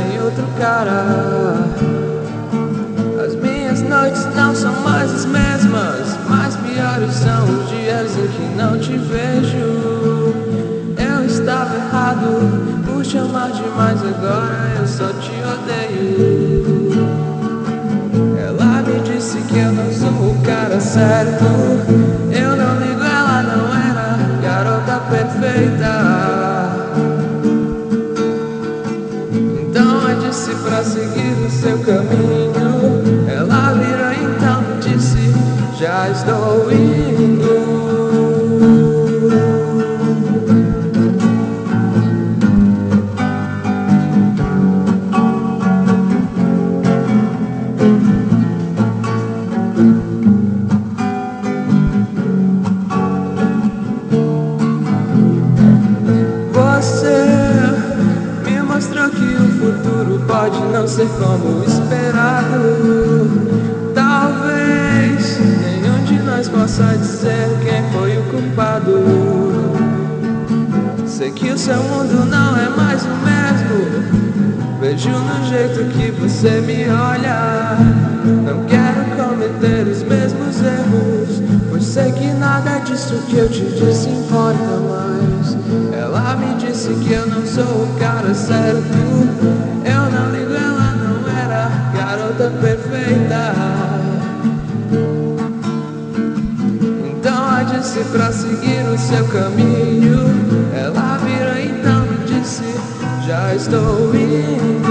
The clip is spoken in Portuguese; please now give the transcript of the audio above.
tem outro cara. As minhas noites não são mais as mesmas, mas piores são os dias em que não te vejo. Eu estava errado por te amar demais, agora eu só te odeio. Ela me disse que eu não sou o cara certo. Eu não ligo, ela não era garota perfeita. Então eu disse pra seguir o seu caminho. Ela virou então e disse: já estou indo. Mostrou que o futuro pode não ser como esperado. Talvez nenhum de nós possa dizer quem foi o culpado. Sei que o seu mundo não é mais o mesmo. Vejo no jeito que você me olha. Não quero cometer os mesmos erros, pois sei que nada disso que eu te disse importa mais. Ela me disse que eu não sou o cara certo. Eu não ligo, ela não era garota perfeita. Então eu disse pra seguir o seu caminho. Ela virou então e disse: já estou indo.